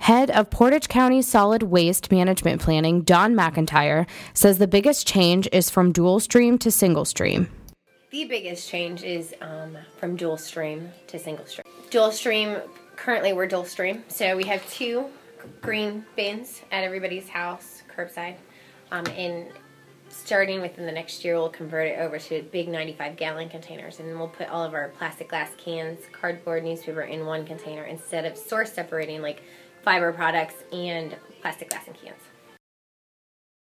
Head of Portage County Solid Waste Management Planning, Don McIntyre, says the biggest change is from dual stream to single stream. The biggest change is from dual stream to single stream. Dual stream, currently we're dual stream, so we have 2 green bins at everybody's house, curbside, and starting within the next year we'll convert it over to big 95-gallon containers, and we'll put all of our plastic glass cans, cardboard, newspaper in one container instead of source separating like fiber products and plastic glass and cans.